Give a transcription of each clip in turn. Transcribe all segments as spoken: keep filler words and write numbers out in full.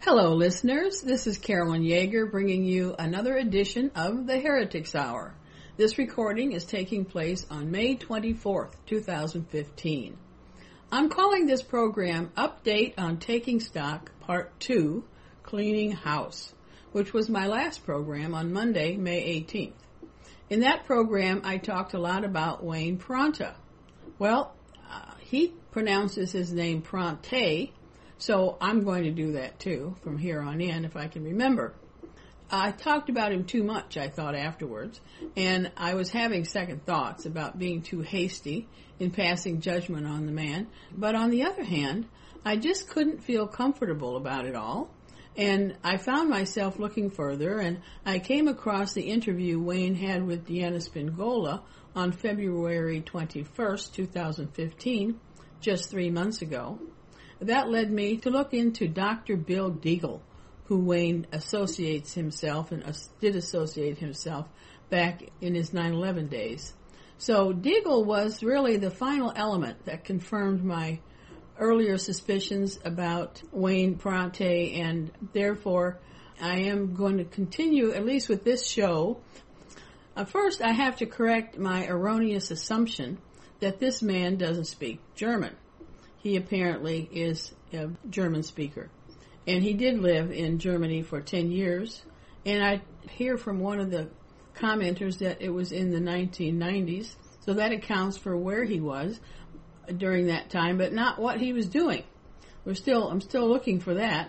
Hello, listeners. This is Carolyn Yeager bringing you another edition of the Heretics Hour. This recording is taking place on May twenty-fourth, two thousand fifteen. I'm calling this program Update on Taking Stock Part two, Cleaning House, which was my last program on Monday, May eighteenth. In that program, I talked a lot about Wayne Pronta. Well, uh, he pronounces his name Pronte, so I'm going to do that too from here on in if I can remember. I talked about him too much, I thought, afterwards, and I was having second thoughts about being too hasty in passing judgment on the man. But on the other hand, I just couldn't feel comfortable about it all, and I found myself looking further, and I came across the interview Wayne had with Deanna Spingola on February twenty-first, two thousand fifteen, just three months ago. That led me to look into Doctor Bill Deagle, who Wayne associates himself and did associate himself back in his nine eleven days. So Deagle was really the final element that confirmed my earlier suspicions about Wayne Pronte, and therefore I am going to continue, at least with this show. Uh, first, I have to correct my erroneous assumption that this man doesn't speak German. He apparently is a German speaker. And he did live in Germany for ten years. And I hear from one of the commenters that it was in the nineteen nineties. So that accounts for where he was during that time, but not what he was doing. We're still, I'm still looking for that.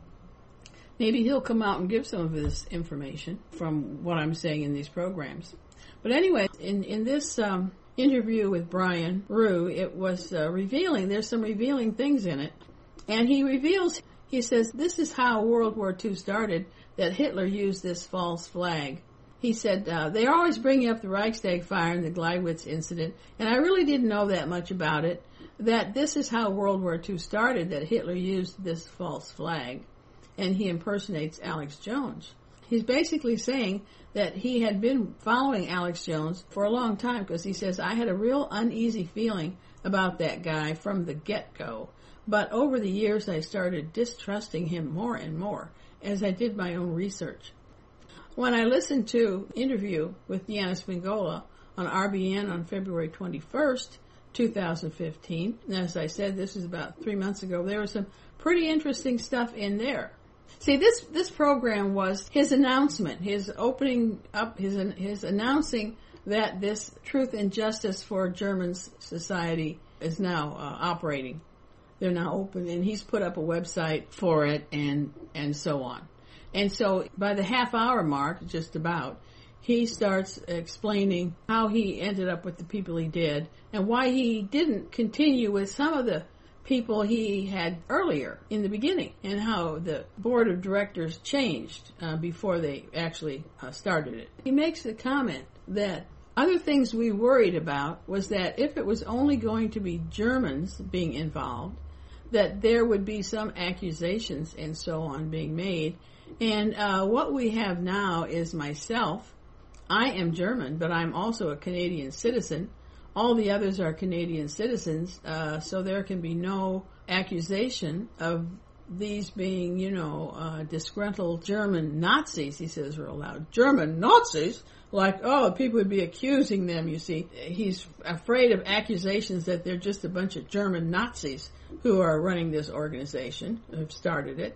Maybe he'll come out and give some of this information from what I'm saying in these programs. But anyway, in, in this um, interview with Brian Rue, it was uh, revealing, there's some revealing things in it. And he reveals, he says, this is how World War Two started, that Hitler used this false flag. He said, uh, they always bring up the Reichstag fire and the Gleiwitz incident, and I really didn't know that much about it, that this is how World War Two started, that Hitler used this false flag. And he impersonates Alex Jones. He's basically saying that he had been following Alex Jones for a long time, because he says, I had a real uneasy feeling about that guy from the get-go. But over the years, I started distrusting him more and more as I did my own research. When I listened to an interview with Deanna Spingola on R B N on February twenty-first, two thousand fifteen, and as I said, this was about three months ago, there was some pretty interesting stuff in there. See, this, this program was his announcement, his opening up, his his announcing that this Truth and Justice for Germans Society is now uh, operating. They're now open, and he's put up a website for it, and and so on. And so by the half hour mark, just about, he starts explaining how he ended up with the people he did, and why he didn't continue with some of the people he had earlier in the beginning, and how the board of directors changed uh, before they actually uh, started it. He makes the comment that other things we worried about was that if it was only going to be Germans being involved, that there would be some accusations and so on being made. And uh, what we have now is myself. I am German, but I'm also a Canadian citizen. All the others are Canadian citizens, uh, so there can be no accusation of these being, you know, uh, disgruntled German Nazis, he says real loud. German Nazis? Like, oh, people would be accusing them, you see. He's afraid of accusations that they're just a bunch of German Nazis who are running this organization, who've started it.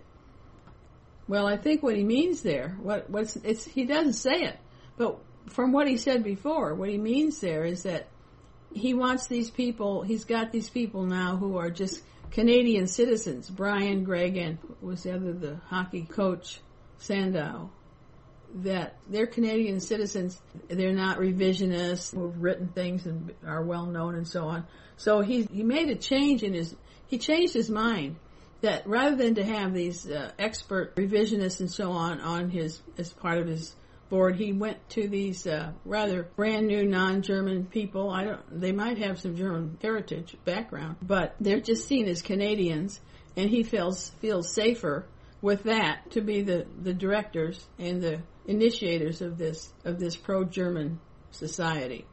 Well, I think what he means there, what what's it's he doesn't say it, but from what he said before, what he means there is that he wants these people, he's got these people now who are just Canadian citizens. Brian, Greg, and was the other, the hockey coach, Sandow, that they're Canadian citizens. They're not revisionists who've written things and are well known and so on. So he he made a change in his, he changed his mind, that rather than to have these uh, expert revisionists and so on on his, as part of his board, he went to these uh, rather brand new non-German people. I don't, they might have some German heritage background, but they're just seen as Canadians, and he feels feels safer with that to be the, the directors and the initiators of this of this pro-German society.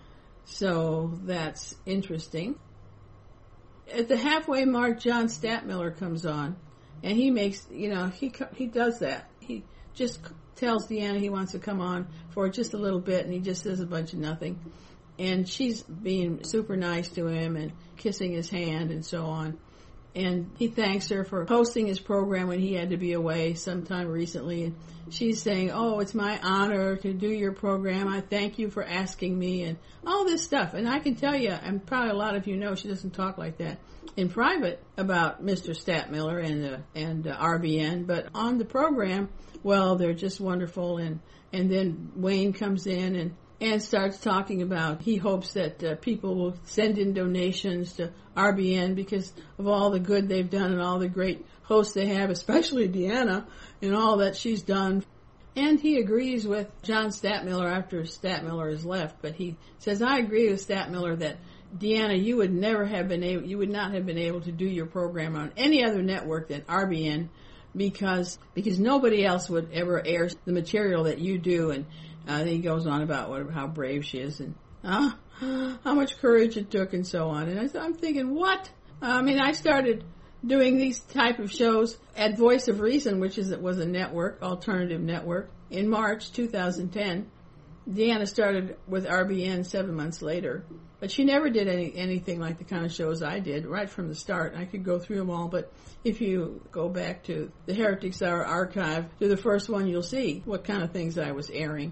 So that's interesting. At the halfway mark, John Stadtmiller comes on, And he makes, you know, he he does that. He just tells Deanna he wants to come on for just a little bit, and he just says a bunch of nothing. And she's being super nice to him and kissing his hand and so on. And he thanks her for hosting his program when he had to be away sometime recently. And she's saying, oh, it's my honor to do your program. I thank you for asking me, and all this stuff. And I can tell you, and probably a lot of you know, she doesn't talk like that in private about Mister Stadtmiller and uh, and uh, R B N. But on the program, well, they're just wonderful. And, and then Wayne comes in and and starts talking about he hopes that uh, people will send in donations to R B N because of all the good they've done and all the great hosts they have, especially Deanna, and all that she's done. And he agrees with John Stadtmiller after Stadtmiller has left, but he says, I agree with Stadtmiller that Deanna, you would never have been able, you would not have been able to do your program on any other network than R B N because because nobody else would ever air the material that you do. And Uh, he goes on about what, how brave she is and uh, how much courage it took and so on. And I, I'm thinking, what? I mean, I started doing these type of shows at Voice of Reason, which is was a network, alternative network, in March two thousand ten. Deanna started with R B N seven months later. But she never did any anything like the kind of shows I did right from the start. I could go through them all, but if you go back to the Heretics Hour archive, to the first one, you'll see what kind of things I was airing.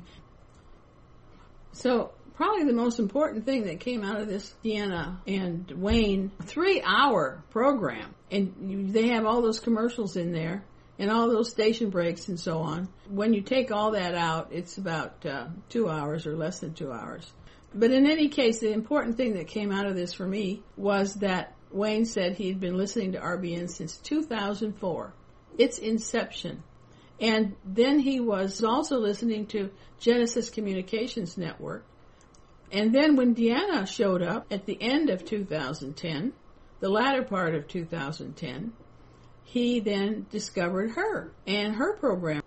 So probably the most important thing that came out of this Deanna and Wayne three-hour program, and they have all those commercials in there and all those station breaks and so on. When you take all that out, it's about uh, two hours or less than two hours. But in any case, the important thing that came out of this for me was that Wayne said he'd been listening to R B N since two thousand four, its inception. And then he was also listening to Genesis Communications Network. And then when Deanna showed up at the end of two thousand ten, the latter part of two thousand ten, he then discovered her and her program.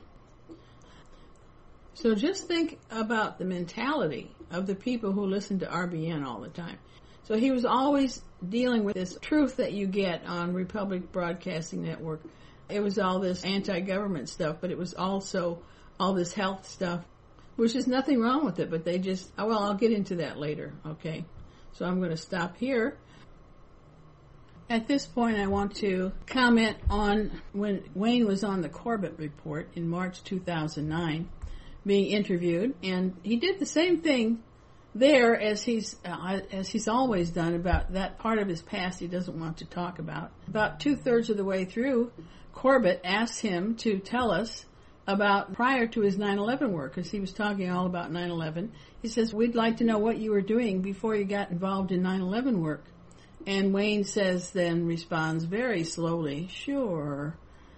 So just think about the mentality of the people who listen to R B N all the time. So he was always dealing with this truth that you get on Republic Broadcasting Network. It was all this anti-government stuff, but it was also all this health stuff, which is nothing wrong with it, but they just, oh, well, I'll get into that later, okay? So I'm going to stop here. At this point, I want to comment on when Wayne was on the Corbett Report in March two thousand nine, being interviewed, and he did the same thing there as he's uh, as he's always done about that part of his past he doesn't want to talk about. About two-thirds of the way through, Corbett asked him to tell us about prior to his nine eleven work, because he was talking all about nine eleven. He says, we'd like to know what you were doing before you got involved in nine eleven work. And Wayne says, then responds very slowly, sure.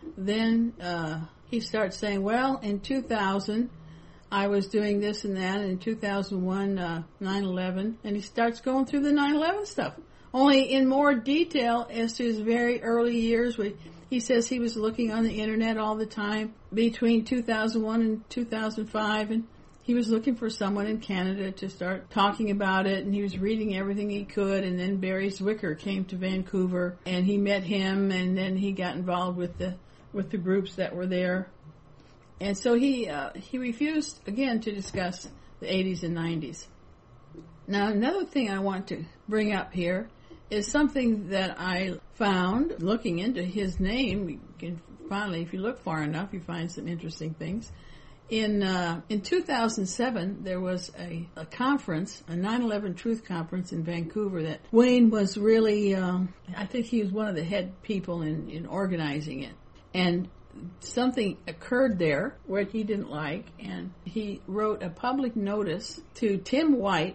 Then uh, he starts saying, well, in two thousand, I was doing this and that, and in two thousand one, uh, nine eleven, and he starts going through the nine eleven stuff, only in more detail as to his very early years. Where he says he was looking on the internet all the time between two thousand one and two thousand five, and he was looking for someone in Canada to start talking about it, and he was reading everything he could, and then Barry Zwicker came to Vancouver, and he met him, and then he got involved with the with the groups that were there. And so he uh, he refused, again, to discuss the eighties and nineties. Now, another thing I want to bring up here is something that I found looking into his name. You can finally, if you look far enough, you find some interesting things. In uh, in two thousand seven, there was a, a conference, a nine eleven Truth Conference in Vancouver that Wayne was really, um, I think he was one of the head people in, in organizing it. And something occurred there where he didn't like, and he wrote a public notice to Tim White,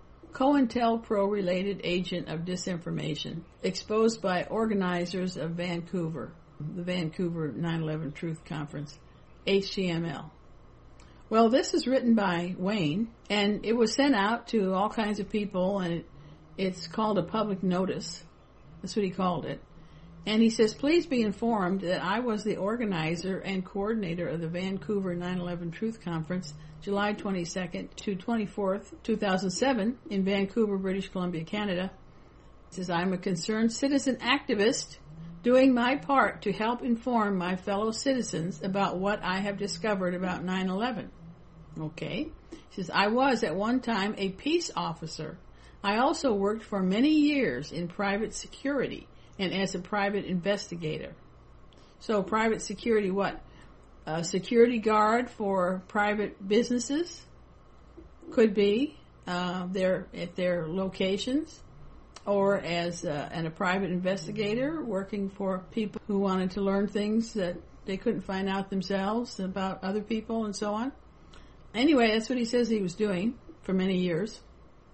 COINTELPRO related agent of disinformation, exposed by organizers of Vancouver, the Vancouver nine eleven Truth Conference, H T M L. Well, this is written by Wayne, and it was sent out to all kinds of people, and it, it's called a public notice. That's what he called it. And he says, please be informed that I was the organizer and coordinator of the Vancouver nine eleven Truth Conference, July twenty-second to twenty-fourth, two thousand seven, in Vancouver, British Columbia, Canada. He says, I'm a concerned citizen activist doing my part to help inform my fellow citizens about what I have discovered about nine eleven. Okay. He says, I was at one time a peace officer. I also worked for many years in private security and as a private investigator. So private security, what? A security guard for private businesses? Could be uh, their at their locations, or as uh, and a private investigator working for people who wanted to learn things that they couldn't find out themselves about other people and so on. Anyway, that's what he says he was doing for many years.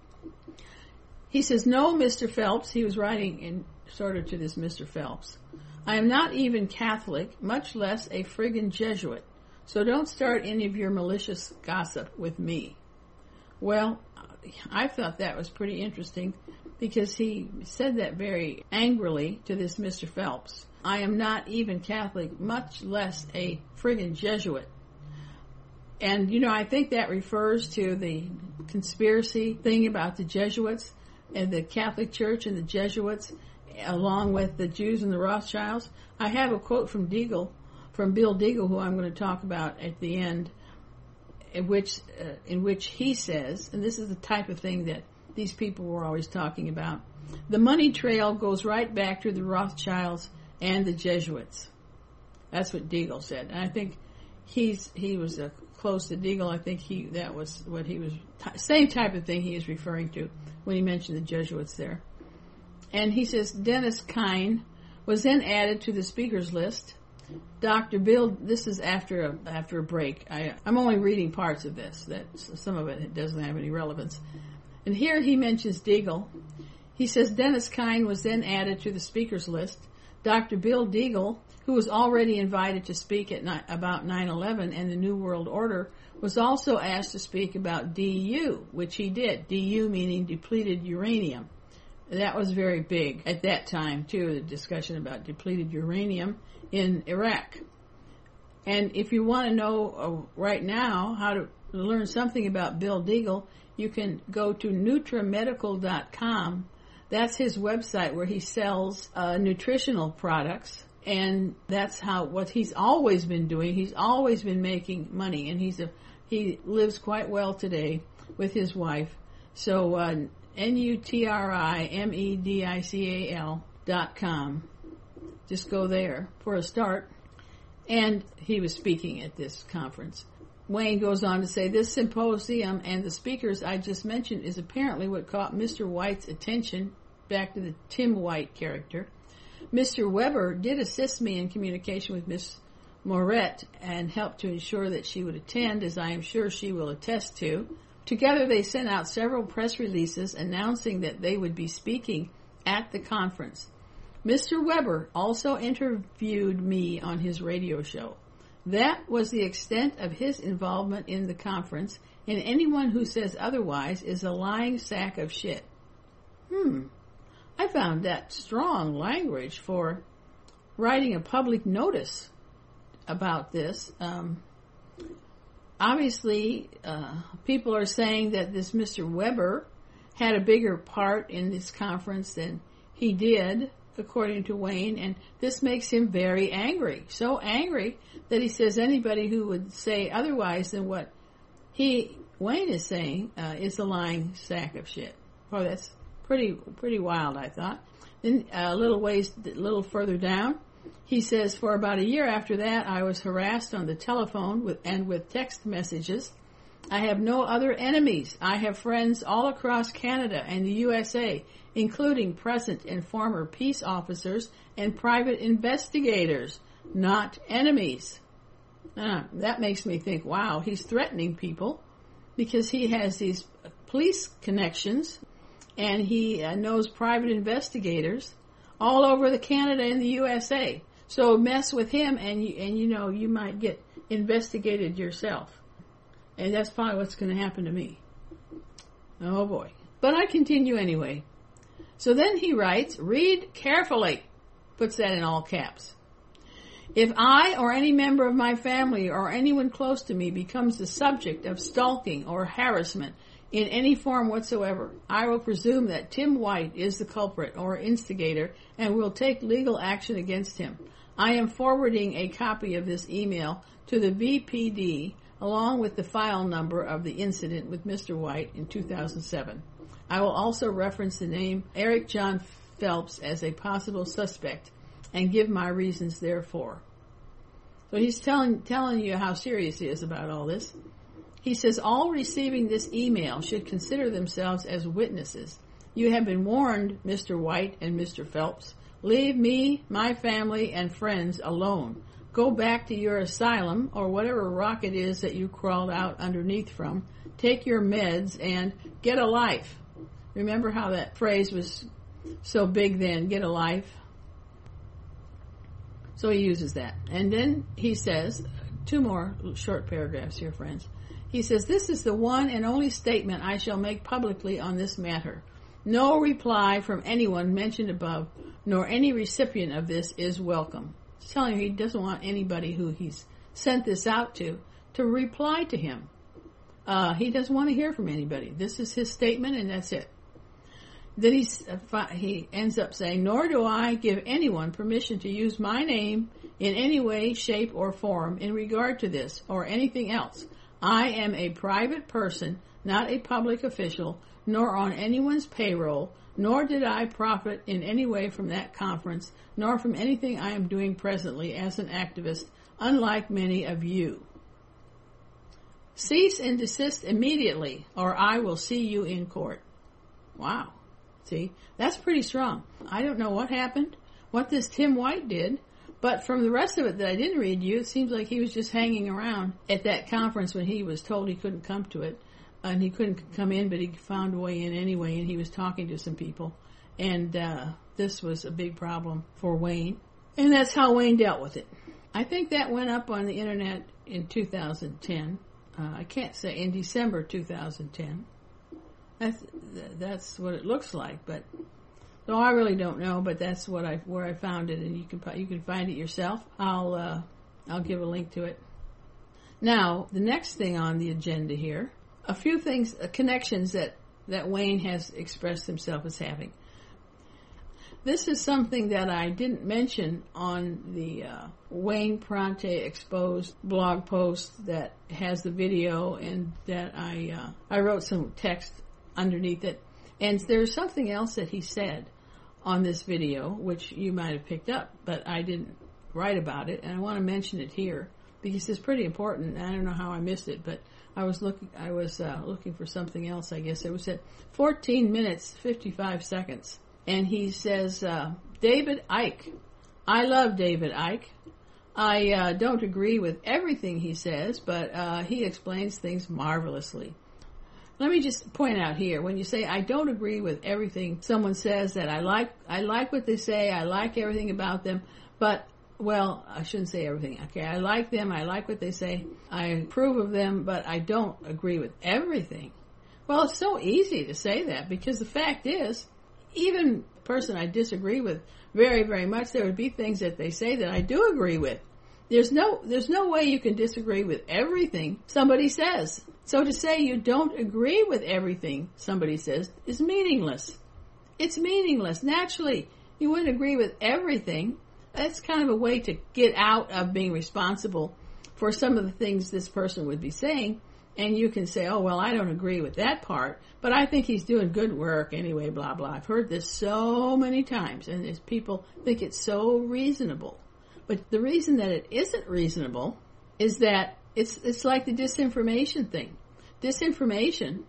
He says, no, Mister Phelps, he was writing in sort of to this Mister Phelps, I am not even Catholic, much less a friggin' Jesuit, so don't start any of your malicious gossip with me. Well, I thought that was pretty interesting because he said that very angrily to this Mister Phelps. I am not even Catholic, much less a friggin' Jesuit. And, you know, I think that refers to the conspiracy thing about the Jesuits and the Catholic Church and the Jesuits, along with the Jews and the Rothschilds. I have a quote from Deagle, from Bill Deagle, who I'm going to talk about at the end, in which uh, in which he says, and this is the type of thing that these people were always talking about, the money trail goes right back to the Rothschilds and the Jesuits. That's what Deagle said. And I think he's he was uh, close to Deagle. I think he that was what he was, t- same type of thing he is referring to when he mentioned the Jesuits there. And he says, Dennis Kine was then added to the speakers list. Doctor Bill, this is after a, after a break. I, I'm only reading parts of this. That some of it doesn't have any relevance. And here he mentions Deagle. He says, Dennis Kine was then added to the speakers list. Doctor Bill Deagle, who was already invited to speak at ni- about nine eleven and the New World Order, was also asked to speak about D U, which he did. D U meaning depleted uranium. That was very big at that time, too, the discussion about depleted uranium in Iraq. And if you want to know uh, right now how to learn something about Bill Deagle, you can go to nutramedical dot com. That's his website where he sells uh, nutritional products. And that's how what he's always been doing. He's always been making money, and he's a he lives quite well today with his wife. So uh, N U T R I M E D I C A L dot com. Just go there for a start. And he was speaking at this conference. Wayne goes on to say, this symposium and the speakers I just mentioned is apparently what caught Mister White's attention, back to the Tim White character. Mister Weber did assist me in communication with Miss Moret and helped to ensure that she would attend, as I am sure she will attest to. Together they sent out several press releases announcing that they would be speaking at the conference. Mister Weber also interviewed me on his radio show. That was the extent of his involvement in the conference, and anyone who says otherwise is a lying sack of shit. Hmm. I found that strong language for writing a public notice about this. Um, obviously, uh, people are saying that this Mister Weber had a bigger part in this conference than he did, according to Wayne, and this makes him very angry. So angry that he says anybody who would say otherwise than what he, Wayne, is saying uh, is a lying sack of shit. Oh, that's pretty pretty wild, I thought. Then a uh, little ways, a little further down, he says, for about a year after that, I was harassed on the telephone with and with text messages. I have no other enemies. I have friends all across Canada and the U S A, including present and former peace officers and private investigators, not enemies. Uh, that makes me think, wow, he's threatening people because he has these police connections and he uh, knows private investigators all over the Canada and the U S A. So mess with him and you, and you know, you might get investigated yourself. And that's probably what's going to happen to me. Oh boy. But I continue anyway. So then he writes, read carefully. Puts that in all caps. If I or any member of my family or anyone close to me becomes the subject of stalking or harassment, in any form whatsoever. I will presume that Tim White is the culprit or instigator and will take legal action against him. I am forwarding a copy of this email to the V P D along with the file number of the incident with Mister White in two thousand seven. I will also reference the name Eric John Phelps as a possible suspect and give my reasons therefor. So he's telling telling you how serious he is about all this. He says, all receiving this email should consider themselves as witnesses. You have been warned, Mister White and Mister Phelps. Leave me, my family, and friends alone. Go back to your asylum or whatever rock it is that you crawled out underneath from. Take your meds and get a life. Remember how that phrase was so big then, get a life? So he uses that. And then he says, two more short paragraphs here, friends. He says, this is the one and only statement I shall make publicly on this matter. No reply from anyone mentioned above, nor any recipient of this is welcome. He's telling you he doesn't want anybody who he's sent this out to, to reply to him. Uh, he doesn't want to hear from anybody. This is his statement and that's it. Then he, uh, he ends up saying, nor do I give anyone permission to use my name in any way, shape, or form in regard to this or anything else. I am a private person, not a public official, nor on anyone's payroll, nor did I profit in any way from that conference, nor from anything I am doing presently as an activist, unlike many of you. Cease and desist immediately, or I will see you in court. Wow. See, that's pretty strong. I don't know what happened, what this Tim White did, but from the rest of it that I didn't read you, it seems like he was just hanging around at that conference when he was told he couldn't come to it. And he couldn't come in, but he found a way in anyway, and he was talking to some people. And uh, this was a big problem for Wayne. And that's how Wayne dealt with it. I think that went up on the internet in two thousand ten. Uh, I can't say, in December two thousand ten. That's that's what it looks like, but no, I really don't know. But that's what I where I found it, and you can you can find it yourself. I'll uh, I'll give a link to it. Now, the next thing on the agenda here, a few things, uh, connections that that Wayne has expressed himself as having. This is something that I didn't mention on the uh, Wayne Prante Exposed blog post that has the video, and that I uh, I wrote some text underneath it. And there's something else that he said on this video, which you might have picked up, but I didn't write about it, and I want to mention it here because it's pretty important. I don't know how I missed it, but I was looking. I was uh, looking for something else. I guess it was at fourteen minutes fifty-five seconds. And he says, uh, David Icke. I love David Icke. I uh, don't agree with everything he says, but uh, he explains things marvelously. Let me just point out here, when you say I don't agree with everything someone says, that I like I like what they say, I like everything about them, but, well, I shouldn't say everything. Okay, I like them, I like what they say, I approve of them, but I don't agree with everything. Well, it's so easy to say that, because the fact is, even a person I disagree with very, very much, there would be things that they say that I do agree with. There's no, there's no way you can disagree with everything somebody says. So to say you don't agree with everything somebody says is meaningless. It's meaningless. Naturally, you wouldn't agree with everything. That's kind of a way to get out of being responsible for some of the things this person would be saying. And you can say, oh, well, I don't agree with that part, but I think he's doing good work anyway, blah, blah. I've heard this so many times, and people think it's so reasonable. But the reason that it isn't reasonable is that it's it's like the disinformation thing. Disinformation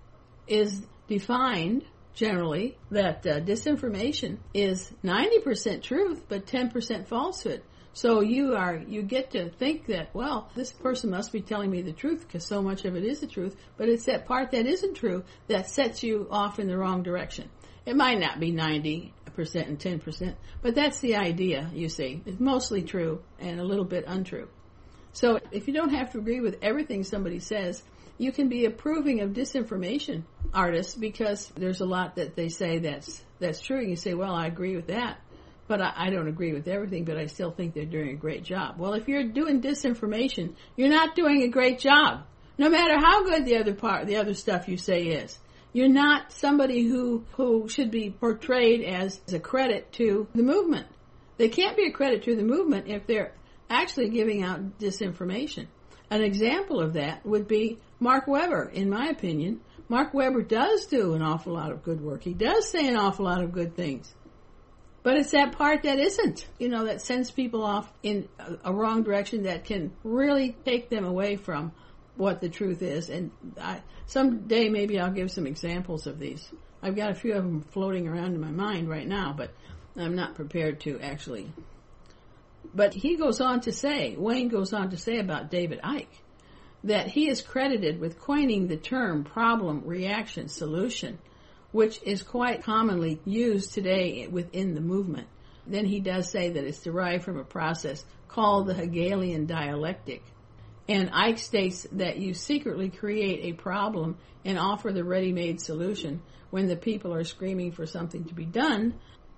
is defined generally that uh, disinformation is ninety percent truth, but ten percent falsehood. So you are, you get to think that, well, this person must be telling me the truth because so much of it is the truth, but it's that part that isn't true that sets you off in the wrong direction. It might not be ninety percent and ten percent, but that's the idea, you see. It's mostly true and a little bit untrue. So if you don't have to agree with everything somebody says, you can be approving of disinformation artists because there's a lot that they say that's, that's true. And you say, well, I agree with that. But I, I don't agree with everything, but I still think they're doing a great job. Well, if you're doing disinformation, you're not doing a great job. No matter how good the other part, the other stuff you say is. You're not somebody who, who should be portrayed as a credit to the movement. They can't be a credit to the movement if they're actually giving out disinformation. An example of that would be Mark Weber, in my opinion. Mark Weber does do an awful lot of good work. He does say an awful lot of good things. But it's that part that isn't, you know, that sends people off in a, a wrong direction, that can really take them away from what the truth is. And I, someday maybe I'll give some examples of these. I've got a few of them floating around in my mind right now, but I'm not prepared to actually. But he goes on to say, Wayne goes on to say about David Icke, that he is credited with coining the term problem, reaction, solution, which is quite commonly used today within the movement. Then he does say that it's derived from a process called the Hegelian dialectic. And Icke states that you secretly create a problem and offer the ready-made solution when the people are screaming for something to be done.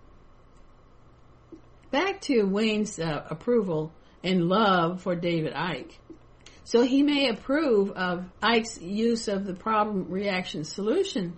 Back to Wayne's uh, approval and love for David Icke. So he may approve of Icke's use of the problem, reaction, solution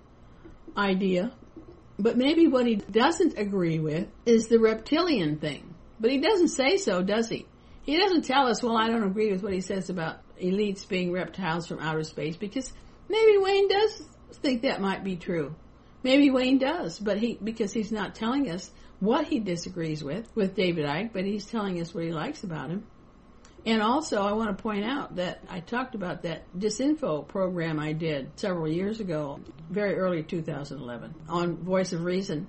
idea, but maybe what he doesn't agree with is the reptilian thing. But he doesn't say so, does he? He doesn't tell us, well, I don't agree with what he says about elites being reptiles from outer space, because maybe Wayne does think that might be true. Maybe Wayne does, but he, because he's not telling us what he disagrees with, with David Icke, but he's telling us what he likes about him. And also, I want to point out that I talked about that disinfo program I did several years ago, very early two thousand eleven, on Voice of Reason.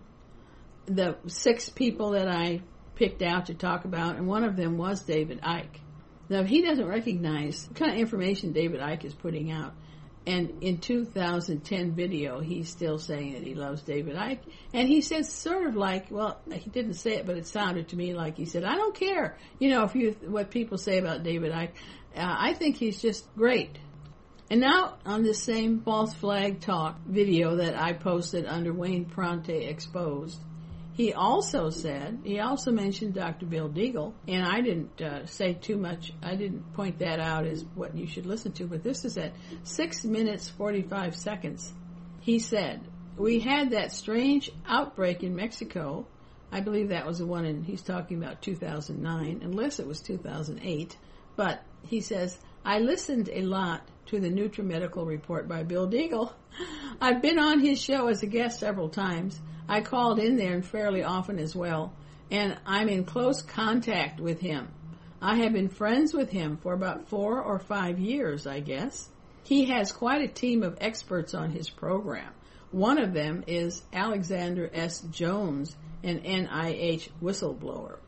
The six people that I picked out to talk about, and one of them was David Icke. Now, he doesn't recognize the kind of information David Icke is putting out. And in two thousand ten video, he's still saying that he loves David Icke. And he says sort of like, well, he didn't say it, but it sounded to me like he said, I don't care, you know, if you what people say about David Icke. Uh, I think he's just great. And now on this same false flag talk video that I posted under Wayne Pronte Exposed, he also said, he also mentioned Doctor Bill Deagle, and I didn't uh, say too much, I didn't point that out as what you should listen to, but this is at six minutes forty-five seconds. He said, we had that strange outbreak in Mexico. I believe that was the one in, he's talking about two thousand nine, unless it was two thousand eight. But he says, I listened a lot to the NutriMedical report by Bill Deagle. I've been on his show as a guest several times. I called in there and fairly often as well, and I'm in close contact with him. I have been friends with him for about four or five years, I guess. He has quite a team of experts on his program. One of them is Alexander S. Jones, an N I H whistleblower.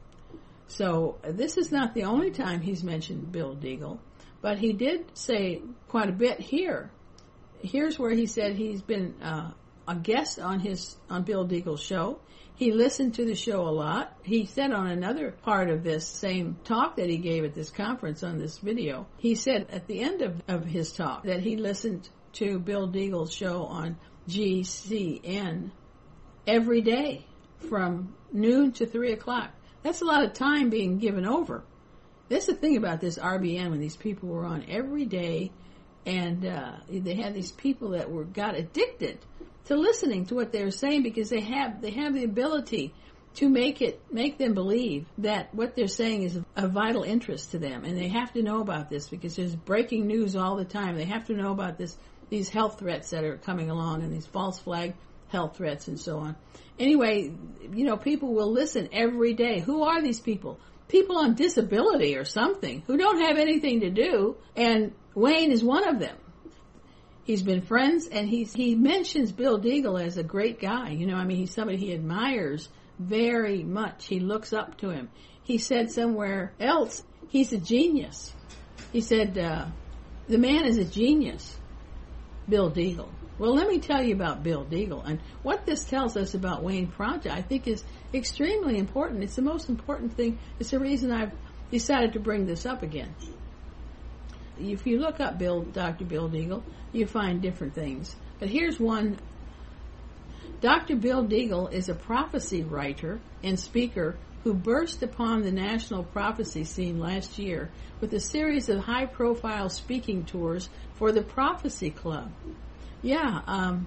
So this is not the only time he's mentioned Bill Deagle, but he did say quite a bit here. Here's where he said he's been uh, a guest on his on Bill Deagle's show. He listened to the show a lot. He said on another part of this same talk that he gave at this conference on this video, he said at the end of, of his talk that he listened to Bill Deagle's show on G C N every day from noon to three o'clock. That's a lot of time being given over. That's the thing about this R B N, when these people were on every day, and uh, they had these people that were got addicted to listening to what they were saying, because they have they have the ability to make it make them believe that what they're saying is of vital interest to them, and they have to know about this because there's breaking news all the time. They have to know about this these health threats that are coming along, and these false flag health threats and so on. Anyway, you know, people will listen every day. Who are these people? People on disability or something who don't have anything to do, and Wayne is one of them. He's been friends, and he's, he mentions Bill Deagle as a great guy. You know, I mean, he's somebody he admires very much. He looks up to him. He said somewhere else, he's a genius. He said, uh, the man is a genius, Bill Deagle. Well, let me tell you about Bill Deagle. And what this tells us about Wayne Pronte, I think, is extremely important. It's the most important thing. It's the reason I've decided to bring this up again. If you look up Bill, Doctor Bill Deagle, you find different things. But here's one. Doctor Bill Deagle is a prophecy writer and speaker who burst upon the national prophecy scene last year with a series of high-profile speaking tours for the Prophecy Club. Yeah, um,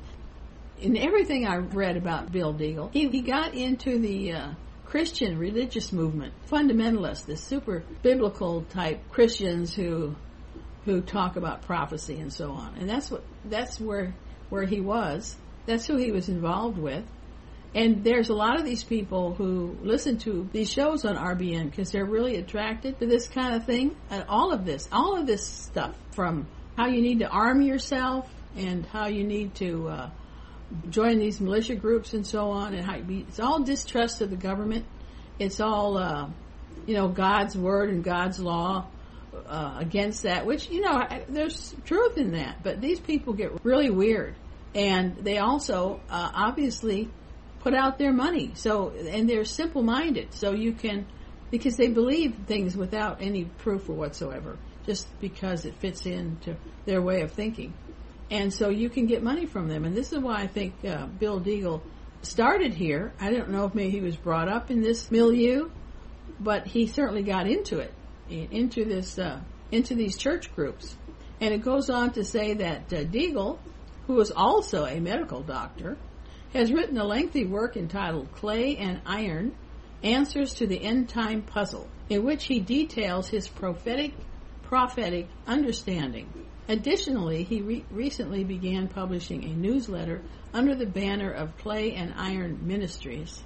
in everything I read about Bill Deagle, he, he got into the uh, Christian religious movement, fundamentalists, the super biblical type Christians who who talk about prophecy and so on. And that's what that's where where he was. That's who he was involved with. And there's a lot of these people who listen to these shows on R B N because they're really attracted to this kind of thing. And all of this, all of this stuff, from how you need to arm yourself and how you need to uh, join these militia groups and so on, and how you be, it's all distrust of the government. It's all, uh, you know, God's word and God's law uh, against that, which, you know, there's truth in that. But these people get really weird. And they also, uh, obviously, put out their money. So, and they're simple-minded. So you can, because they believe things without any proof whatsoever, just because it fits into their way of thinking. And so you can get money from them. And this is why I think uh, Bill Deagle started here. I don't know if maybe he was brought up in this milieu, but he certainly got into it, into this, uh, into these church groups. And it goes on to say that uh, Deagle, who is also a medical doctor, has written a lengthy work entitled Clay and Iron, Answers to the End Time Puzzle, in which he details his prophetic, prophetic understanding. Additionally, he re- recently began publishing a newsletter under the banner of Clay and Iron Ministries.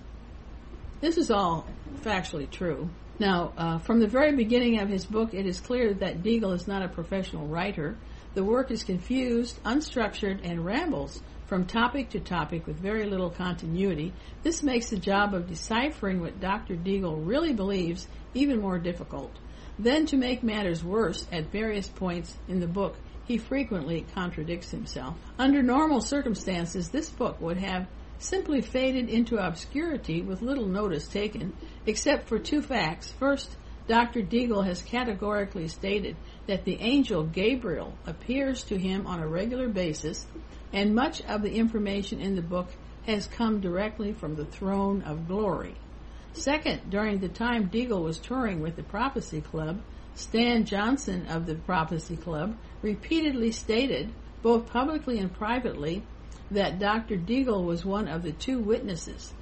This is all factually true. Now, uh, from the very beginning of his book, it is clear that Deagle is not a professional writer. The work is confused, unstructured, and rambles from topic to topic with very little continuity. This makes the job of deciphering what Doctor Deagle really believes even more difficult. Then, to make matters worse, at various points in the book, he frequently contradicts himself. Under normal circumstances, this book would have simply faded into obscurity with little notice taken, except for two facts. First, Doctor Deagle has categorically stated that the angel Gabriel appears to him on a regular basis, and much of the information in the book has come directly from the throne of glory. Second, during the time Deagle was touring with the Prophecy Club, Stan Johnson of the Prophecy Club repeatedly stated, both publicly and privately, that Doctor Deagle was one of the two witnesses.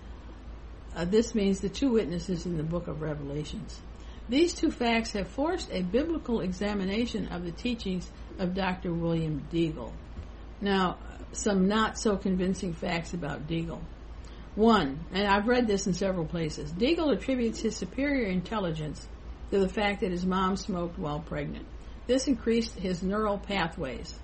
Uh, this means the two witnesses in the book of Revelations. These two facts have forced a biblical examination of the teachings of Doctor William Deagle. Now, some not so convincing facts about Deagle. One, and I've read this in several places, Deagle attributes his superior intelligence to the fact that his mom smoked while pregnant. This increased his neural pathways.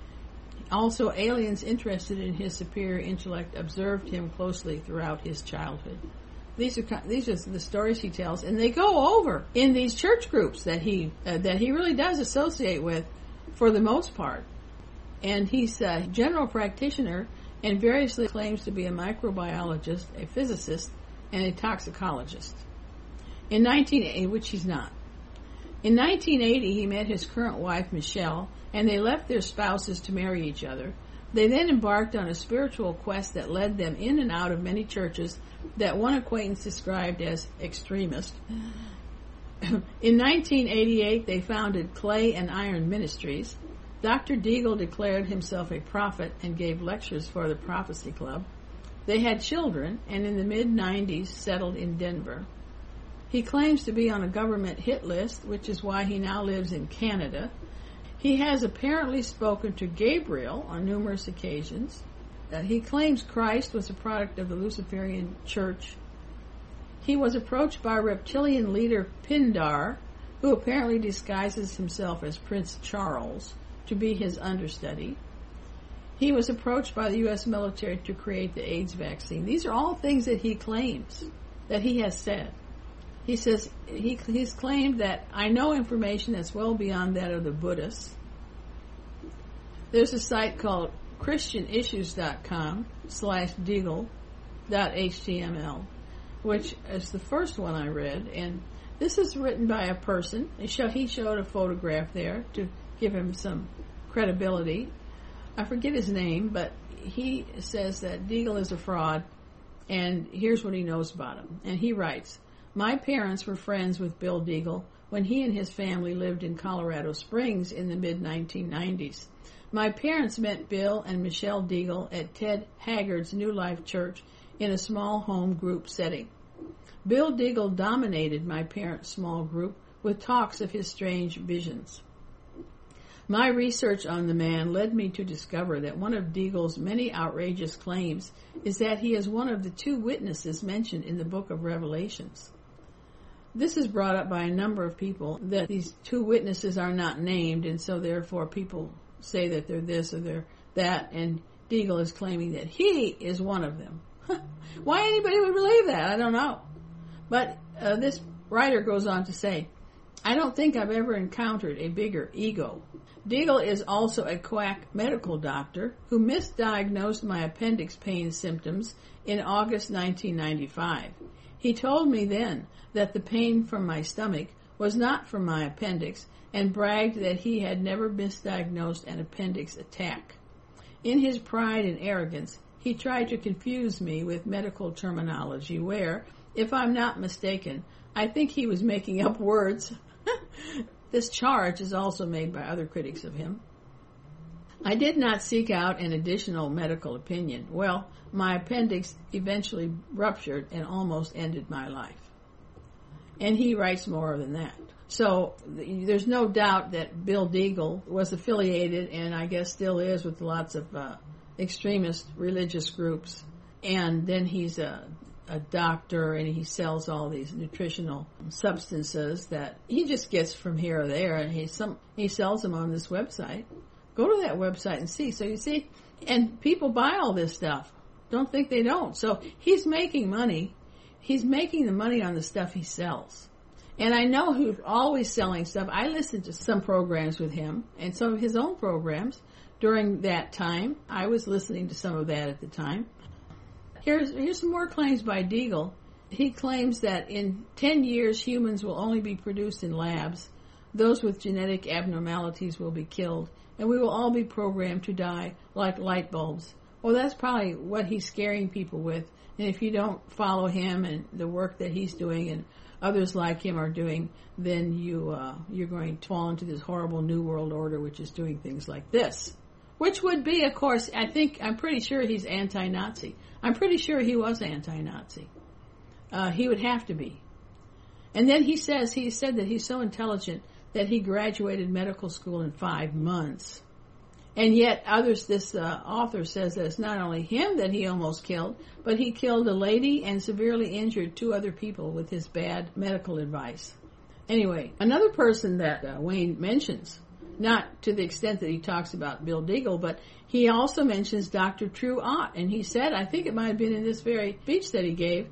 Also, aliens interested in his superior intellect observed him closely throughout his childhood. These are these are the stories he tells, and they go over in these church groups that he uh, that he really does associate with, for the most part. And he's a general practitioner and variously claims to be a microbiologist, a physicist, and a toxicologist. In nineteen eighty, which he's not. In nineteen eighty, he met his current wife, Michelle, and they left their spouses to marry each other. They then embarked on a spiritual quest that led them in and out of many churches that one acquaintance described as extremist. In nineteen eighty-eight, they founded Clay and Iron Ministries. Doctor Deagle declared himself a prophet and gave lectures for the Prophecy Club. They had children, and in the mid nineties settled in Denver. He claims to be on a government hit list, which is why he now lives in Canada. He has apparently spoken to Gabriel on numerous occasions. Uh, he claims Christ was a product of the Luciferian Church. He was approached by reptilian leader Pindar, who apparently disguises himself as Prince Charles, to be his understudy. He was approached by the U S military to create the AIDS vaccine. These are all things that he claims, that he has said. He says he, he's claimed that I know information that's well beyond that of the Buddhists. There's a site called christianissues.com slash deagle.html, which is the first one I read, and this is written by a person. He showed a photograph there to give him some credibility. I forget his name, but he says that Deagle is a fraud, and here's what he knows about him. And he writes, My parents were friends with Bill Deagle when he and his family lived in Colorado Springs in the mid nineteen nineties. My parents met Bill and Michelle Deagle at Ted Haggard's New Life Church in a small home group setting. Bill Deagle dominated my parents' small group with talks of his strange visions. My research on the man led me to discover that one of Deagle's many outrageous claims is that he is one of the two witnesses mentioned in the book of Revelations. This is brought up by a number of people, that these two witnesses are not named, and so therefore people say that they're this or they're that, and Deagle is claiming that he is one of them. Why anybody would believe that, I don't know. But uh, this writer goes on to say, I don't think I've ever encountered a bigger ego. Deagle is also a quack medical doctor who misdiagnosed my appendix pain symptoms in August nineteen ninety-five. He told me then that the pain from my stomach was not from my appendix and bragged that he had never misdiagnosed an appendix attack. In his pride and arrogance, he tried to confuse me with medical terminology where, if I'm not mistaken, I think he was making up words. This charge is also made by other critics of him. I did not seek out an additional medical opinion. Well, my appendix eventually ruptured and almost ended my life. And he writes more than that. So there's no doubt that Bill Deagle was affiliated, and I guess still is, with lots of uh, extremist religious groups. And then he's a a doctor, and he sells all these nutritional substances that he just gets from here or there, and he some he sells them on this website. Go to that website and see. So you see, and people buy all this stuff. Don't think they don't. So he's making money. He's making the money on the stuff he sells. And I know he's always selling stuff. I listened to some programs with him and some of his own programs during that time. I was listening to some of that at the time. Here's, here's some more claims by Deagle. He claims that in ten years, humans will only be produced in labs. Those with genetic abnormalities will be killed, and we will all be programmed to die like light bulbs. Well, that's probably what he's scaring people with. And if you don't follow him and the work that he's doing and others like him are doing, then you, uh, you're going to fall into this horrible New World Order, which is doing things like this. Which would be, of course, I think, I'm pretty sure he's anti-Nazi. I'm pretty sure he was anti-Nazi. Uh, he would have to be. And then he says, he said that he's so intelligent that he graduated medical school in five months. And yet others, this uh, author says that it's not only him that he almost killed, but he killed a lady and severely injured two other people with his bad medical advice. Anyway, another person that uh, Wayne mentions, not to the extent that he talks about Bill Deagle, but he also mentions Doctor True Ott. And he said, I think it might have been in this very speech that he gave,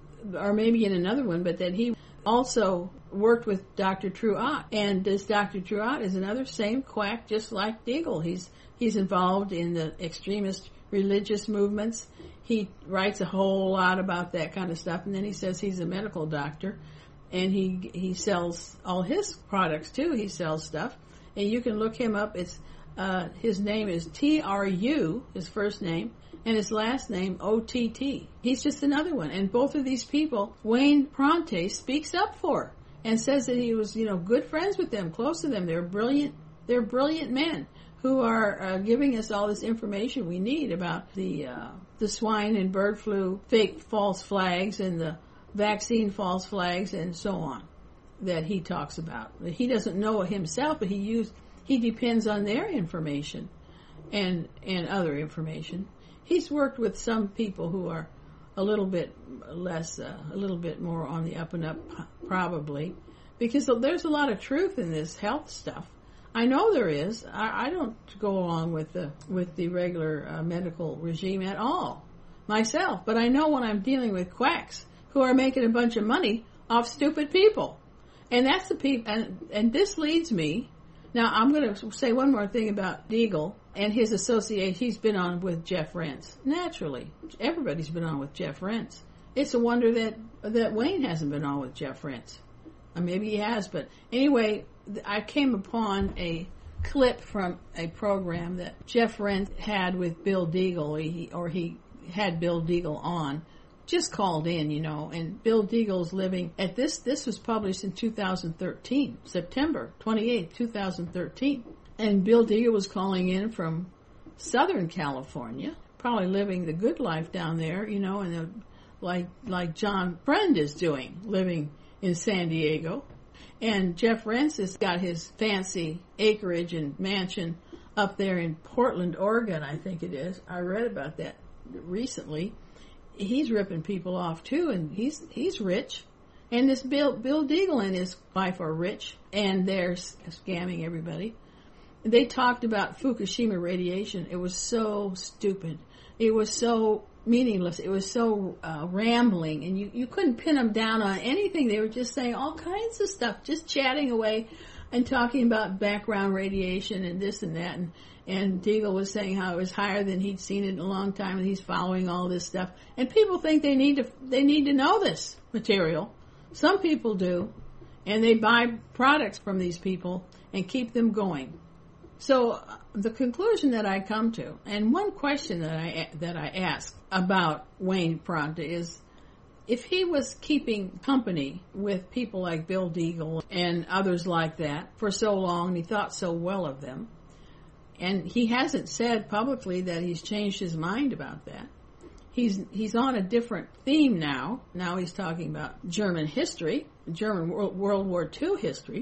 or maybe in another one, but that he also worked with Doctor True Ott. And this Doctor True Ott is another same quack, just like Deagle. He's he's involved in the extremist religious movements. He writes a whole lot about that kind of stuff. And then he says he's a medical doctor, and he he sells all his products too. He sells stuff. And you can look him up. It's uh, his name is T R U, his first name, and his last name O T T. He's just another one. And both of these people, Wayne Prante speaks up for and says that he was, you know, good friends with them, close to them. They're brilliant. They're brilliant men who are uh, giving us all this information we need about the uh, the swine and bird flu fake false flags and the vaccine false flags and so on that he talks about. He doesn't know it himself, but he used he depends on their information and and other information. He's worked with some people who are a little bit less, uh, a little bit more on the up and up, probably, because there's a lot of truth in this health stuff. I know there is. I, I don't go along with the with the regular uh, medical regime at all myself, but I know when I'm dealing with quacks who are making a bunch of money off stupid people. And that's the people, and, and this leads me, now I'm going to say one more thing about Deagle and his associate. He's been on with Jeff Rense. Naturally, everybody's been on with Jeff Rense. It's a wonder that, that Wayne hasn't been on with Jeff Rense. Or maybe he has, but anyway, I came upon a clip from a program that Jeff Rense had with Bill Deagle, he, or he had Bill Deagle on just called in, you know, and Bill Deagle's living at this, this was published in two thousand thirteen, September twenty-eighth, two thousand thirteen. And Bill Deagle was calling in from Southern California, probably living the good life down there, you know, and the, like, like John Friend is doing, living in San Diego. And Jeff Rense has got his fancy acreage and mansion up there in Portland, Oregon, I think it is. I read about that recently. He's ripping people off too, and he's he's rich. And this Bill Bill Deagle and his wife are rich, and they're scamming everybody. They talked about Fukushima radiation. It was so stupid. It was so meaningless. It was so uh, rambling, and you, you couldn't pin them down on anything. They were just saying all kinds of stuff, just chatting away and talking about background radiation and this and that. And, and Deagle was saying how it was higher than he'd seen it in a long time, and he's following all this stuff. And people think they need to they need to know this material. Some people do, and they buy products from these people and keep them going. So uh, the conclusion that I come to, and one question that I that I ask about Wayne Pronta is, if he was keeping company with people like Bill Deagle and others like that for so long, and he thought so well of them, and he hasn't said publicly that he's changed his mind about that. He's he's on a different theme now. Now he's talking about German history, German World, World War Two history.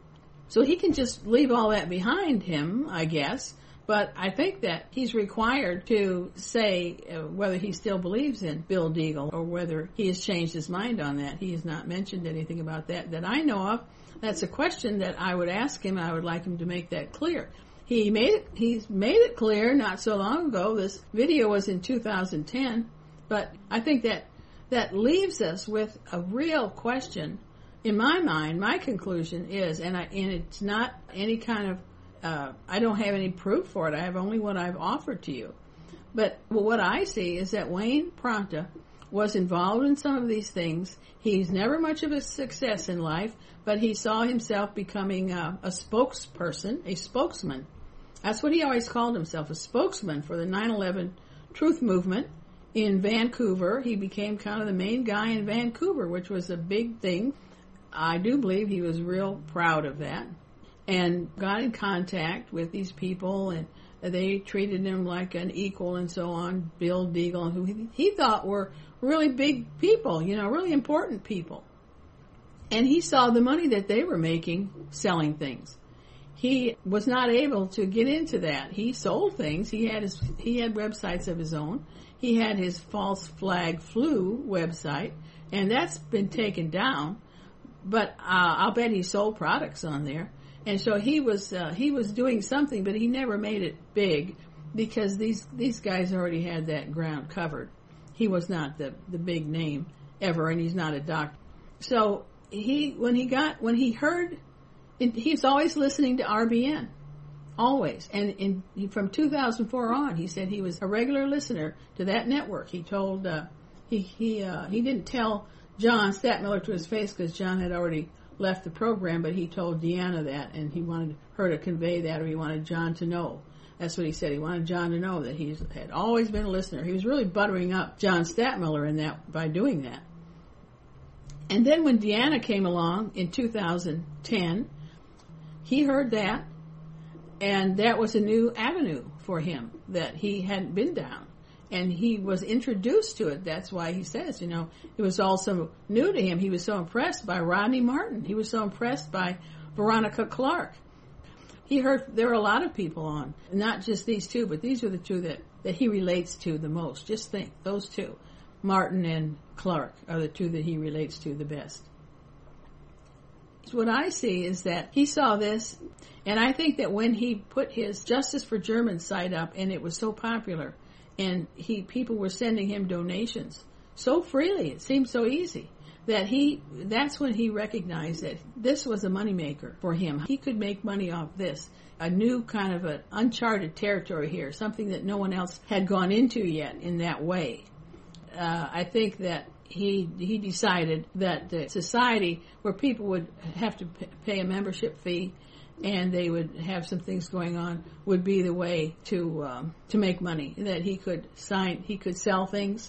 So he can just leave all that behind him, I guess. But I think that he's required to say uh, whether he still believes in Bill Deagle or whether he has changed his mind on that. He has not mentioned anything about that that I know of. That's a question that I would ask him. I would like him to make that clear. He made it, he's made it clear not so long ago. This video was in two thousand ten. But I think that that leaves us with a real question. In my mind, my conclusion is, and, I, and it's not any kind of, uh, I don't have any proof for it. I have only what I've offered to you. But what I see is that Wayne Pronta was involved in some of these things. He's never much of a success in life, but he saw himself becoming a, a spokesperson, a spokesman. That's what he always called himself, a spokesman for the nine eleven Truth Movement in Vancouver. He became kind of the main guy in Vancouver, which was a big thing. I do believe he was real proud of that, and got in contact with these people, and they treated him like an equal and so on. Bill Deagle, who he, he thought were really big people, you know, really important people. And he saw the money that they were making selling things. He was not able to get into that. He sold things. He had his, he had websites of his own. He had his False Flag Flu website, and that's been taken down. But uh, I'll bet he sold products on there. And so he was uh, he was doing something, but he never made it big because these these guys already had that ground covered. He was not the, the big name ever, and he's not a doctor. So he when he got when he heard, he's always listening to R B N, always. And in, from two thousand four on, he said he was a regular listener to that network. He told uh, he he uh, he didn't tell John Stadtmiller to his face because John had already left the program, but he told Deanna that, and he wanted her to convey that, or he wanted John to know. That's what he said. He wanted John to know that he had always been a listener. He was really buttering up John Stadtmiller in that by doing that. And then when Deanna came along in two thousand ten, he heard that, and that was a new avenue for him that he hadn't been down. And he was introduced to it. That's why he says, you know, it was all so new to him. He was so impressed by Rodney Martin. He was so impressed by Veronica Clark. He heard there were a lot of people on, not just these two, but these are the two that, that he relates to the most. Just think, those two, Martin and Clark, are the two that he relates to the best. What I see is that he saw this, and I think that when he put his Justice for Germans site up, and it was so popular, and he people were sending him donations so freely, it seemed so easy, that he that's when he recognized that this was a moneymaker for him. He could make money off this, a new kind of an uncharted territory here, something that no one else had gone into yet in that way. Uh, I think that he he decided that the society where people would have to pay a membership fee and they would have some things going on would be the way to um, to make money. That he could sign, he could sell things,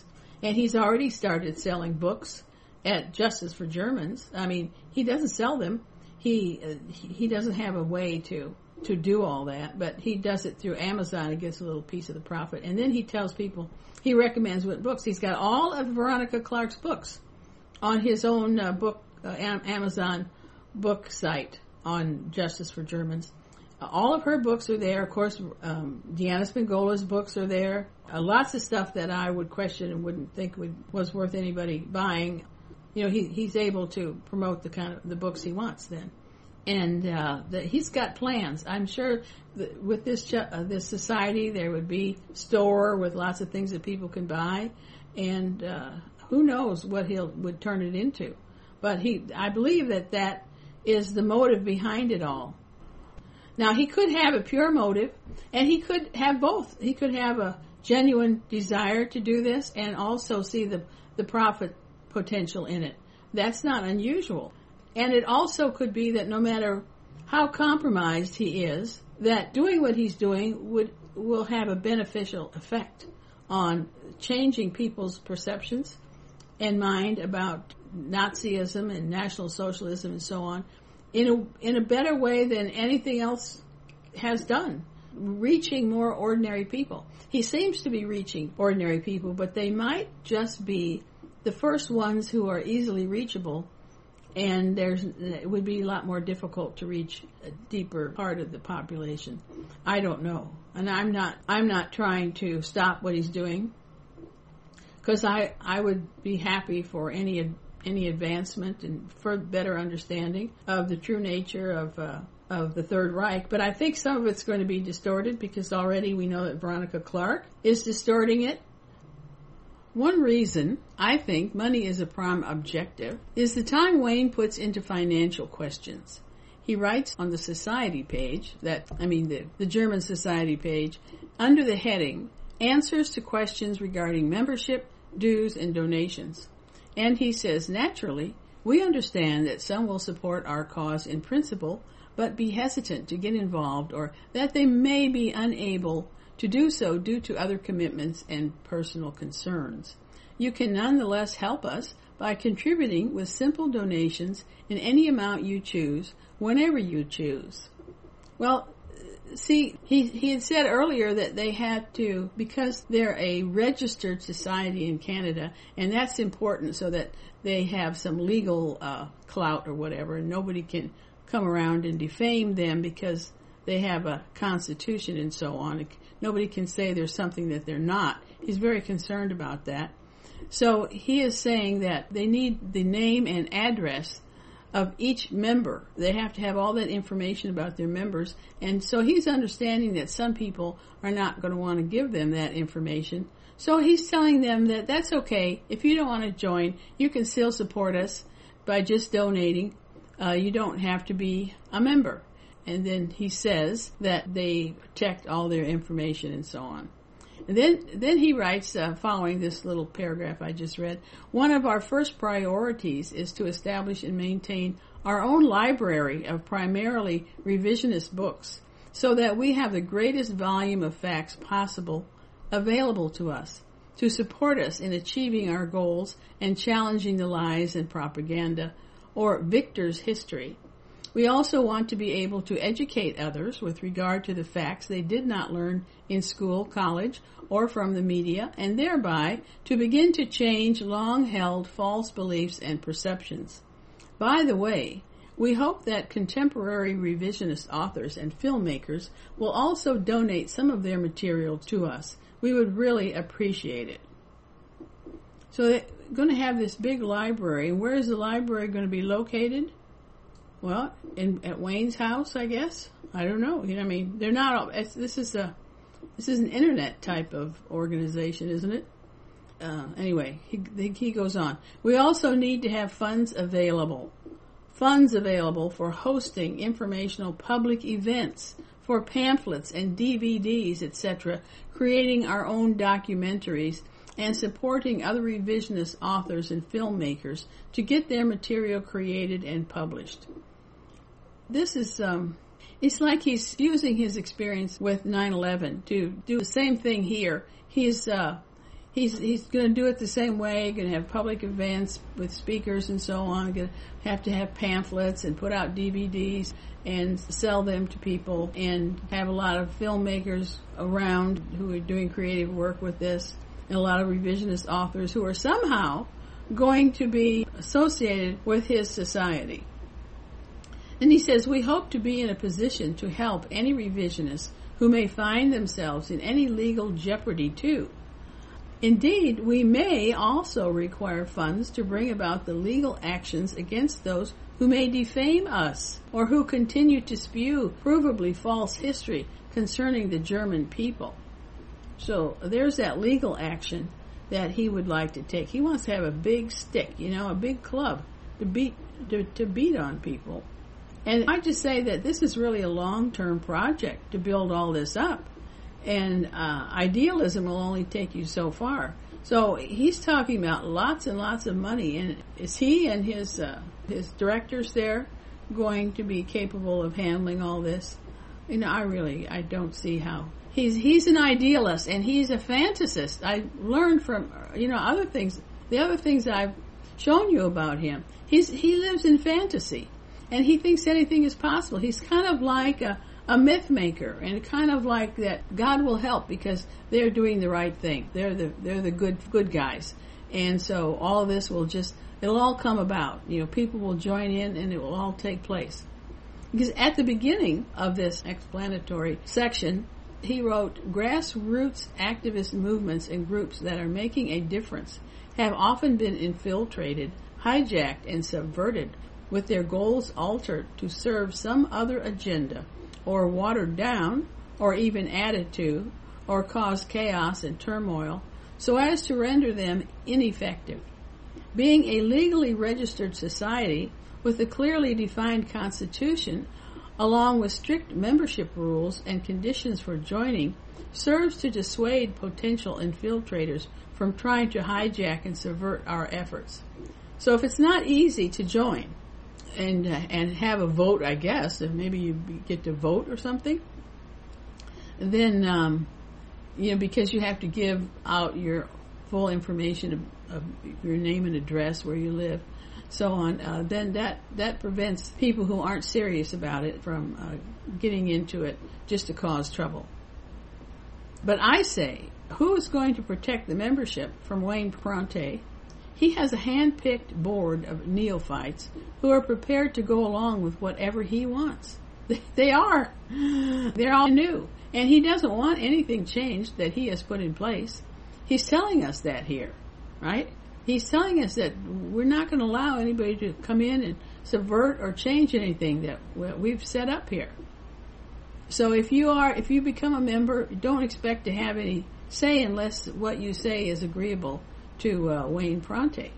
And he's already started selling books at Justice for Germans. I mean, he doesn't sell them. He uh, he doesn't have a way to, to do all that, but he does it through Amazon and gets a little piece of the profit. And then he tells people, he recommends what books. He's got all of Veronica Clark's books on his own uh, book, uh, Amazon book site on Justice for Germans. Uh, all of her books are there. Of course, um, Deanna Spingola's books are there. Uh, lots of stuff that I would question and wouldn't think would, was worth anybody buying. You know, he, he's able to promote the kind of the books he wants then. And uh, the, he's got plans. I'm sure that with this ch- uh, this society, there would be a store with lots of things that people can buy. And uh, who knows what he would turn it into. But he, I believe that that is the motive behind it all. Now, he could have a pure motive, and he could have both. He could have a genuine desire to do this and also see the, the profit potential in it. That's not unusual. And it also could be that no matter how compromised he is, that doing what he's doing would will have a beneficial effect on changing people's perceptions and mind about Nazism and National Socialism and so on in a, in a better way than anything else has done, reaching more ordinary people. He seems to be reaching ordinary people, but they might just be the first ones who are easily reachable, and there's it would be a lot more difficult to reach a deeper part of the population. I don't know, and I'm not I'm not trying to stop what he's doing, because I I would be happy for any any advancement and for better understanding of the true nature of uh, of the Third Reich. But I think some of it's going to be distorted because already we know that Veronica Clark is distorting it. One reason I think money is a prime objective is the time Wayne puts into financial questions. He writes on the society page, that I mean the, the German society page, under the heading, Answers to Questions Regarding Membership, Dues, and Donations. And he says, naturally, we understand that some will support our cause in principle, but be hesitant to get involved, or that they may be unable to do so due to other commitments and personal concerns. You can nonetheless help us by contributing with simple donations in any amount you choose, whenever you choose. Well, see, he, he had said earlier that they had to, because they're a registered society in Canada, and that's important so that they have some legal uh, clout or whatever, and nobody can come around and defame them because they have a constitution and so on. Nobody can say there's something that they're not. He's very concerned about that. So he is saying that they need the name and address of each member. They have to have all that information about their members. And so he's understanding that some people are not going to want to give them that information. So he's telling them that that's okay. If you don't want to join, you can still support us by just donating. Uh, you don't have to be a member. And then he says that they protect all their information and so on. And then, then he writes, uh, following this little paragraph I just read, one of our first priorities is to establish and maintain our own library of primarily revisionist books so that we have the greatest volume of facts possible available to us to support us in achieving our goals and challenging the lies and propaganda or victor's history. We also want to be able to educate others with regard to the facts they did not learn in school, college, or from the media, and thereby to begin to change long-held false beliefs and perceptions. By the way, we hope that contemporary revisionist authors and filmmakers will also donate some of their material to us. We would really appreciate it. So they're going to have this big library. Where is the library going to be located? Well, in at Wayne's house, I guess. I don't know. You know, I mean, they're not. It's, this is a this is an internet type of organization, isn't it? Uh, anyway, he he goes on. We also need to have funds available, funds available for hosting informational public events, for pamphlets and D V Ds, et cetera, creating our own documentaries, and supporting other revisionist authors and filmmakers to get their material created and published. This is, um, it's like he's using his experience with nine eleven to do the same thing here. He's, uh, He's he's going to do it the same way. Going to have public events with speakers and so on. Going to have to have pamphlets and put out D V Ds and sell them to people, and have a lot of filmmakers around who are doing creative work with this, and a lot of revisionist authors who are somehow going to be associated with his society. And he says, we hope to be in a position to help any revisionists who may find themselves in any legal jeopardy too. Indeed, we may also require funds to bring about the legal actions against those who may defame us or who continue to spew provably false history concerning the German people. So there's that legal action that he would like to take. He wants to have a big stick, you know, a big club to beat to, to beat on people. And I just say that this is really a long-term project to build all this up. And uh, idealism will only take you so far. So he's talking about lots and lots of money. And is he and his uh, his directors there going to be capable of handling all this? You know, I really, I don't see how. He's he's an idealist and he's a fantasist. I learned from, you know, other things, the other things I've shown you about him. He's he lives in fantasy. And he thinks anything is possible. He's kind of like a, a myth maker, and kind of like that God will help because they're doing the right thing. They're the they're the good good guys. And so all of this will just, it'll all come about. You know, people will join in and it will all take place. Because at the beginning of this explanatory section, he wrote, grassroots activist movements and groups that are making a difference have often been infiltrated, hijacked, and subverted, with their goals altered to serve some other agenda, or watered down, or even added to, or cause chaos and turmoil, so as to render them ineffective. Being a legally registered society with a clearly defined constitution, along with strict membership rules and conditions for joining, serves to dissuade potential infiltrators from trying to hijack and subvert our efforts. So if it's not easy to join, and uh, and have a vote, I guess, if maybe you get to vote or something, then, um, you know, because you have to give out your full information of, of your name and address, where you live, so on, uh, then that, that prevents people who aren't serious about it from uh, getting into it just to cause trouble. But I say, who is going to protect the membership from Wayne Prante? He has a hand-picked board of neophytes who are prepared to go along with whatever he wants. They are. They're all new. And he doesn't want anything changed that he has put in place. He's telling us that here, right? He's telling us that we're not going to allow anybody to come in and subvert or change anything that we've set up here. So if you are, if you become a member, don't expect to have any say unless what you say is agreeable to uh, Wayne Prante.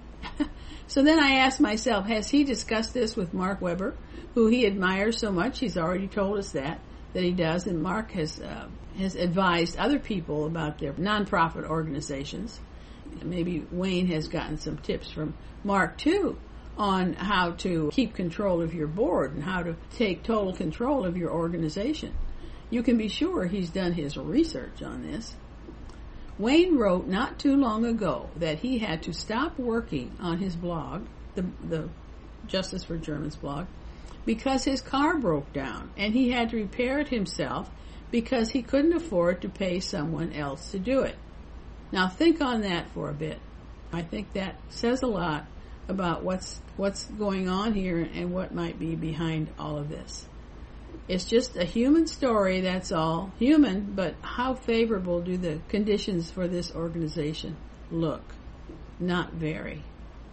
So then I asked myself, has he discussed this with Mark Weber, who he admires so much? He's already told us that, that he does, and Mark has uh, has advised other people about their nonprofit organizations. Maybe Wayne has gotten some tips from Mark, too, on how to keep control of your board and how to take total control of your organization. You can be sure he's done his research on this. Wayne wrote not too long ago that he had to stop working on his blog, the, the Justice for Germans blog, because his car broke down, and he had to repair it himself because he couldn't afford to pay someone else to do it. Now think on that for a bit. I think that says a lot about what's what's going on here and what might be behind all of this. It's just a human story, that's all. Human, but how favorable do the conditions for this organization look? Not very.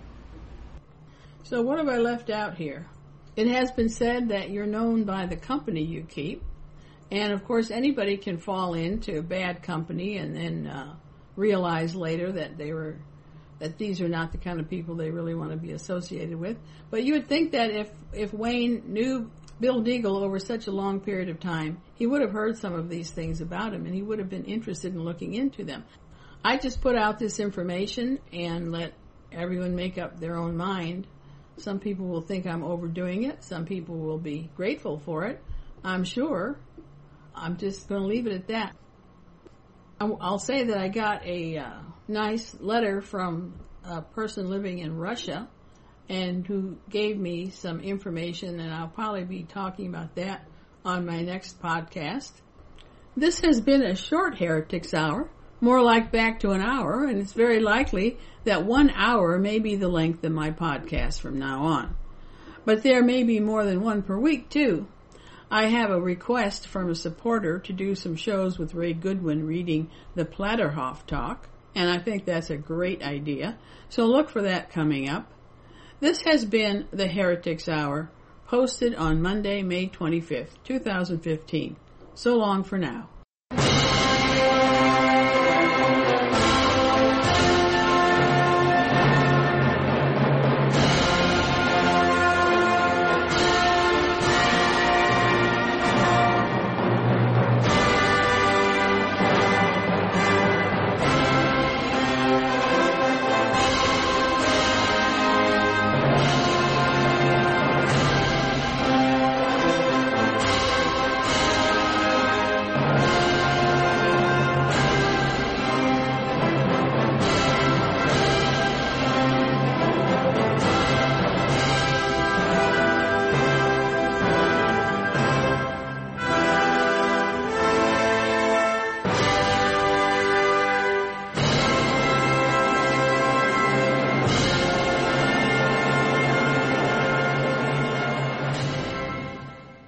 So what have I left out here? It has been said that you're known by the company you keep. And of course anybody can fall into a bad company and then uh, realize later that they were that these are not the kind of people they really want to be associated with. But you would think that if, if Wayne knew Bill Deagle over such a long period of time, he would have heard some of these things about him and he would have been interested in looking into them. I just put out this information and let everyone make up their own mind. Some people will think I'm overdoing it. Some people will be grateful for it, I'm sure. I'm just going to leave it at that. I'll say that I got a uh, nice letter from a person living in Russia and who gave me some information, and I'll probably be talking about that on my next podcast. This has been a short Heretics Hour, more like back to an hour, and it's very likely that one hour may be the length of my podcast from now on. But there may be more than one per week, too. I have a request from a supporter to do some shows with Ray Goodwin reading the Platterhoff talk, and I think that's a great idea, so look for that coming up. This has been the Heretics Hour, posted on Monday, May twenty-fifth, two thousand fifteen. So long for now.